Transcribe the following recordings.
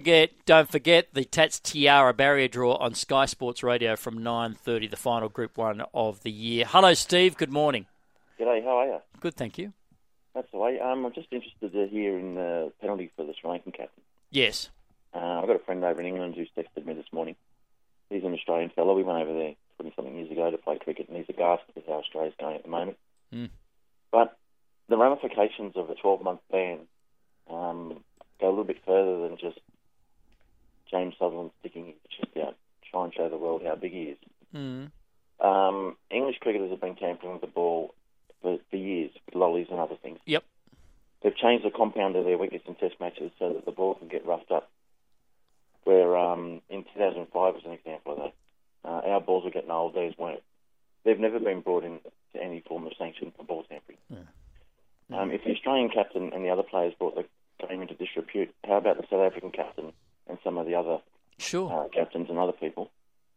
don't forget the Tats Tiara barrier draw on Sky Sports Radio from 9:30, the final Group 1 of the year. Hello, Steve. Good morning. G'day, how are you? Good, thank you. That's the way. I'm just interested to hear in the penalty for the Sri Lankan captain. Yes. I've got a friend over in England who's texted me this morning. He's an Australian fellow. We went over there 20-something years ago to play cricket, and he's aghast with how Australia's going at the moment. But the ramifications of a 12-month ban go a little bit further than just James Sutherland sticking his chest out, try and show the world how big he is. English cricketers have been tampering with the ball for years, with lollies and other things. Yep. They've changed the compound of their wickets in test matches so that the ball can get roughed up. Where in 2005 was an example of that. Our balls are getting old, theirs weren't. They've never been brought in to any form of sanction for ball tampering. If the Australian captain and the other players brought the game into disrepute, how about the South African captain and some of the other captains and other people?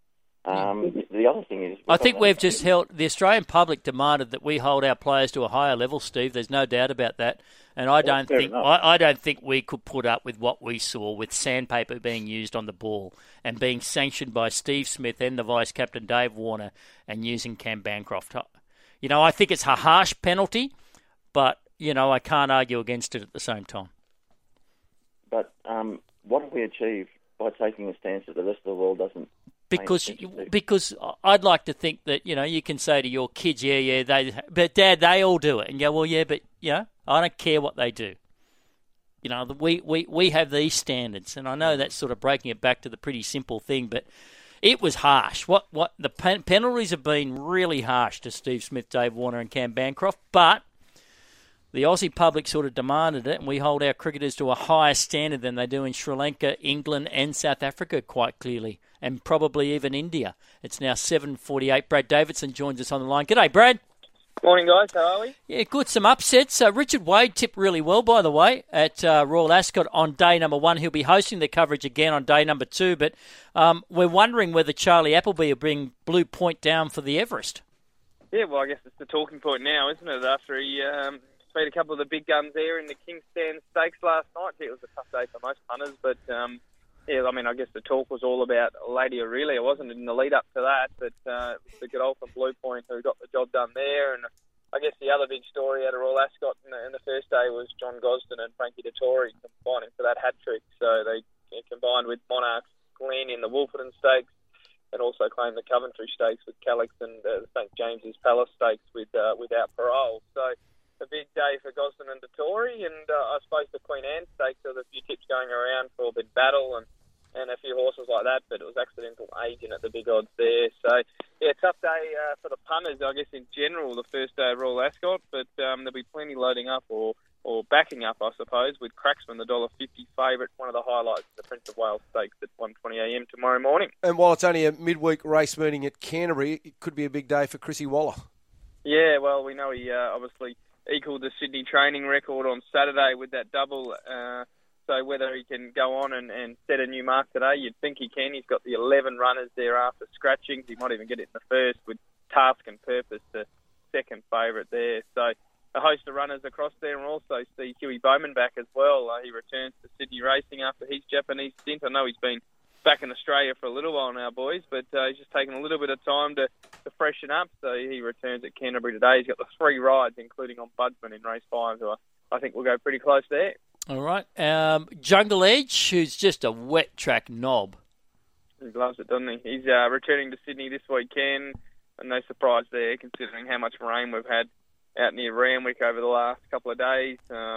The other thing is... I think we've just held... The Australian public demanded that we hold our players to a higher level, Steve. There's no doubt about that. And I don't think we could put up with what we saw with sandpaper being used on the ball and being sanctioned by Steve Smith and the Vice-Captain Dave Warner and using Cam Bancroft. You know, I think it's a harsh penalty, but, you know, I can't argue against it at the same time. But what have we achieved by taking a stance that the rest of the world doesn't? Because I'd like to think that, you know, you can say to your kids, but Dad, they all do it. And you go, well, yeah, but, you know, I don't care what they do. You know, we have these standards. And I know that's sort of breaking it back to the pretty simple thing, but it was harsh. What the penalties have been really harsh to Steve Smith, Dave Warner and Cam Bancroft, but the Aussie public sort of demanded it, and we hold our cricketers to a higher standard than they do in Sri Lanka, England and South Africa, quite clearly, and probably even India. It's now 7:48. Brad Davidson joins us on the line. G'day, Brad. Morning, guys. How are we? Yeah, good. Some upsets. Richard Wade tipped really well, by the way, at Royal Ascot on day number 1. He'll be hosting the coverage again on day number 2, but we're wondering whether Charlie Appleby will bring Blue Point down for the Everest. Yeah, well, I guess it's the talking point now, isn't it, after he... beat a couple of the big guns there in the Kingston Stakes last night. It was a tough day for most punters, but I guess the talk was all about Lady Aurelia, wasn't it, in the lead up to that? But it was the Godolphin Blue Point who got the job done there. And I guess the other big story out of Royal Ascot in the first day was John Gosden and Frankie Dettori combining for that hat trick. So they combined with Monarchs Glen in the Wolferton Stakes and also claimed the Coventry Stakes with Calix and the St James's Palace Stakes without parole. So a big day for Gosden and Dettori, and I suppose the Queen Anne Stakes, there was a few tips going around for Big Battle and a few horses like that, but it was accidental aging at the big odds there. So, yeah, tough day for the punters, I guess, in general, the first day of Royal Ascot, but there'll be plenty loading up or backing up, I suppose, with Cracksman, the $1.50 favourite, one of the highlights of the Prince of Wales Stakes at 1:20am tomorrow morning. And while it's only a midweek race meeting at Canterbury, it could be a big day for Chrissy Waller. Yeah, well, we know he obviously equalled the Sydney training record on Saturday with that double. So whether he can go on and set a new mark today, you'd think he can. He's got the 11 runners there after scratchings. He might even get it in the first with Task and Purpose, the second favourite there. So a host of runners across there, and also see Huey Bowman back as well. He returns to Sydney racing after his Japanese stint. I know he's been back in Australia for a little while now, boys, but he's just taken a little bit of time to freshen up. So he returns at Canterbury today. He's got the 3 rides, including on Budsman in race 5, who I think will go pretty close there. All right. Jungle Edge, who's just a wet track knob. He loves it, doesn't he? He's returning to Sydney this weekend, and no surprise there, considering how much rain we've had out near Randwick over the last couple of days.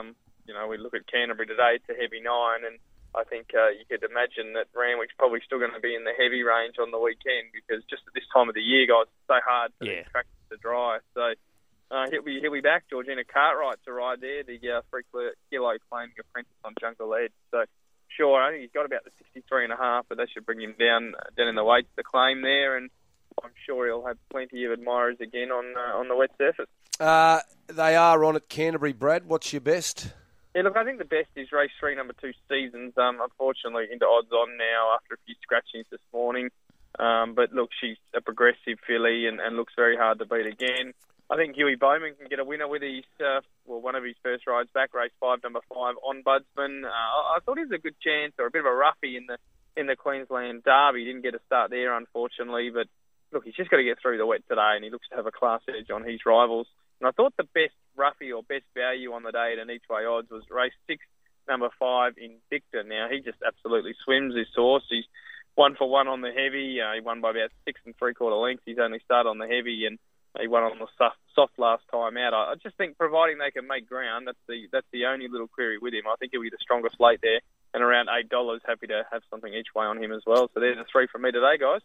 We look at Canterbury today, it's a heavy 9, and I think you could imagine that Randwick's probably still going to be in the heavy range on the weekend, because just at this time of the year, guys, it's so hard for the tracks to dry. So he'll be back. Georgina Cartwright to ride there, the 3-kilo claiming apprentice on Jungle Edge. So sure, I think he's got about the 63.5, but that should bring him down in the weights to claim there, and I'm sure he'll have plenty of admirers again on the wet surface. They are on at Canterbury, Brad. What's your best? Yeah, look, I think the best is race 3, number 2, Seasons. Unfortunately, into odds on now after a few scratchings this morning. But look, she's a progressive filly and looks very hard to beat again. I think Huey Bowman can get a winner with his one of his first rides back, race 5, number 5, On Budsman. I thought he was a good chance, or a bit of a roughie in the Queensland Derby. He didn't get a start there, unfortunately, but look, he's just got to get through the wet today, and he looks to have a class edge on his rivals. And I thought the best roughie or best value on the day at an each-way odds was race 6, number 5, Invicta. Now, he just absolutely swims this horse. He's 1 for 1 on the heavy. He won by about 6 3/4 lengths. He's only started on the heavy, and he won on the soft last time out. I just think, providing they can make ground, that's the only little query with him. I think he'll be the strongest late there, and around $8. Happy to have something each way on him as well. So there's the 3 from me today, guys.